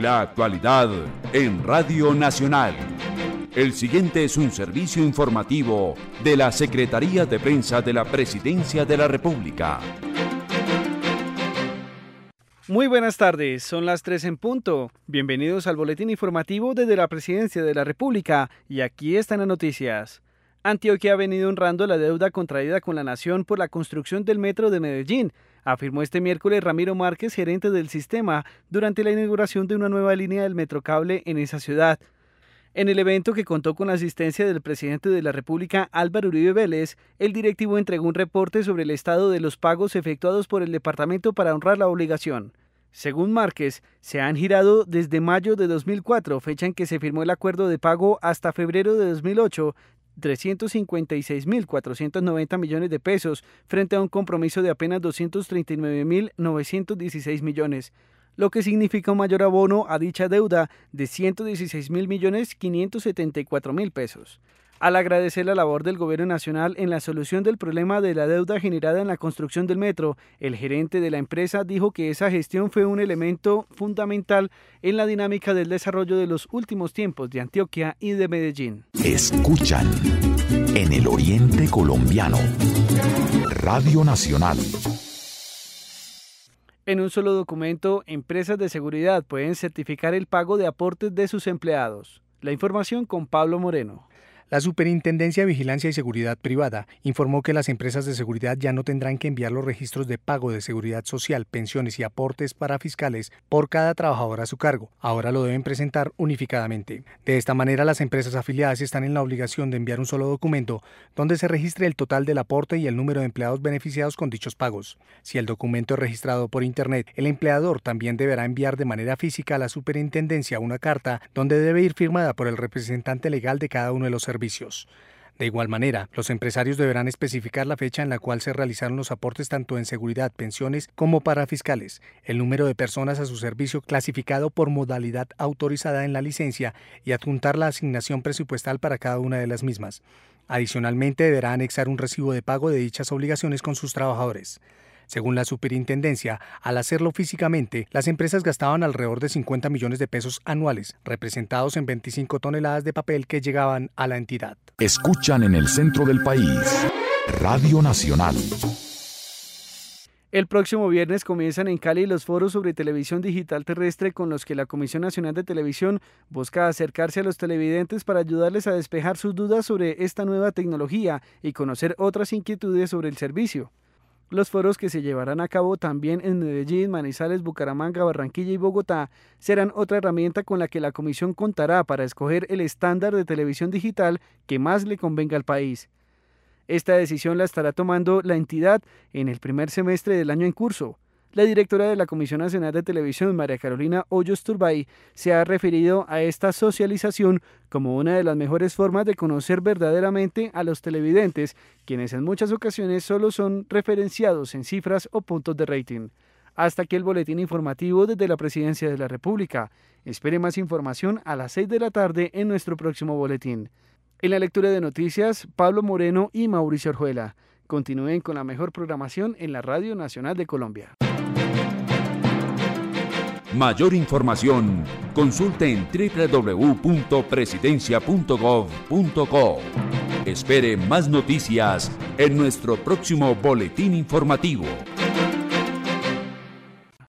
La actualidad en Radio Nacional. El siguiente es un servicio informativo de la Secretaría de Prensa de la Presidencia de la República. Muy buenas tardes, son las 3 en punto. Bienvenidos al boletín informativo desde la Presidencia de la República y aquí están las noticias. Antioquia ha venido honrando la deuda contraída con la nación por la construcción del metro de Medellín, afirmó este miércoles Ramiro Márquez, gerente del sistema, durante la inauguración de una nueva línea del Metrocable en esa ciudad. En el evento, que contó con la asistencia del presidente de la República, Álvaro Uribe Vélez, el directivo entregó un reporte sobre el estado de los pagos efectuados por el departamento para honrar la obligación. Según Márquez, se han girado desde mayo de 2004, fecha en que se firmó el acuerdo de pago, hasta febrero de 2008, 356.490 millones de pesos, frente a un compromiso de apenas 239.916 millones. Lo que significa un mayor abono a dicha deuda de 116.574.000 pesos. Al agradecer la labor del Gobierno Nacional en la solución del problema de la deuda generada en la construcción del metro, el gerente de la empresa dijo que esa gestión fue un elemento fundamental en la dinámica del desarrollo de los últimos tiempos de Antioquia y de Medellín. Escuchan en el Oriente Colombiano, Radio Nacional. En un solo documento, empresas de seguridad pueden certificar el pago de aportes de sus empleados. La información con Pablo Moreno. La Superintendencia de Vigilancia y Seguridad Privada informó que las empresas de seguridad ya no tendrán que enviar los registros de pago de seguridad social, pensiones y aportes para fiscales por cada trabajador a su cargo. Ahora lo deben presentar unificadamente. De esta manera, las empresas afiliadas están en la obligación de enviar un solo documento donde se registre el total del aporte y el número de empleados beneficiados con dichos pagos. Si el documento es registrado por Internet, el empleador también deberá enviar de manera física a la Superintendencia una carta donde debe ir firmada por el representante legal de cada uno de los servicios. De igual manera, los empresarios deberán especificar la fecha en la cual se realizaron los aportes tanto en seguridad, pensiones como para fiscales, el número de personas a su servicio clasificado por modalidad autorizada en la licencia y adjuntar la asignación presupuestal para cada una de las mismas. Adicionalmente, deberá anexar un recibo de pago de dichas obligaciones con sus trabajadores. Según la superintendencia, al hacerlo físicamente, las empresas gastaban alrededor de 50 millones de pesos anuales, representados en 25 toneladas de papel que llegaban a la entidad. Escuchan en el centro del país, Radio Nacional. El próximo viernes comienzan en Cali los foros sobre televisión digital terrestre, con los que la Comisión Nacional de Televisión busca acercarse a los televidentes para ayudarles a despejar sus dudas sobre esta nueva tecnología y conocer otras inquietudes sobre el servicio. Los foros, que se llevarán a cabo también en Medellín, Manizales, Bucaramanga, Barranquilla y Bogotá, serán otra herramienta con la que la Comisión contará para escoger el estándar de televisión digital que más le convenga al país. Esta decisión la estará tomando la entidad en el primer semestre del año en curso. La directora de la Comisión Nacional de Televisión, María Carolina Hoyos Turbay, se ha referido a esta socialización como una de las mejores formas de conocer verdaderamente a los televidentes, quienes en muchas ocasiones solo son referenciados en cifras o puntos de rating. Hasta aquí el boletín informativo desde la Presidencia de la República. Espere más información a las 6 de la tarde en nuestro próximo boletín. En la lectura de noticias, Pablo Moreno y Mauricio Orjuela. Continúen con la mejor programación en la Radio Nacional de Colombia. Mayor información, consulte en www.presidencia.gov.co. Espere más noticias en nuestro próximo boletín informativo.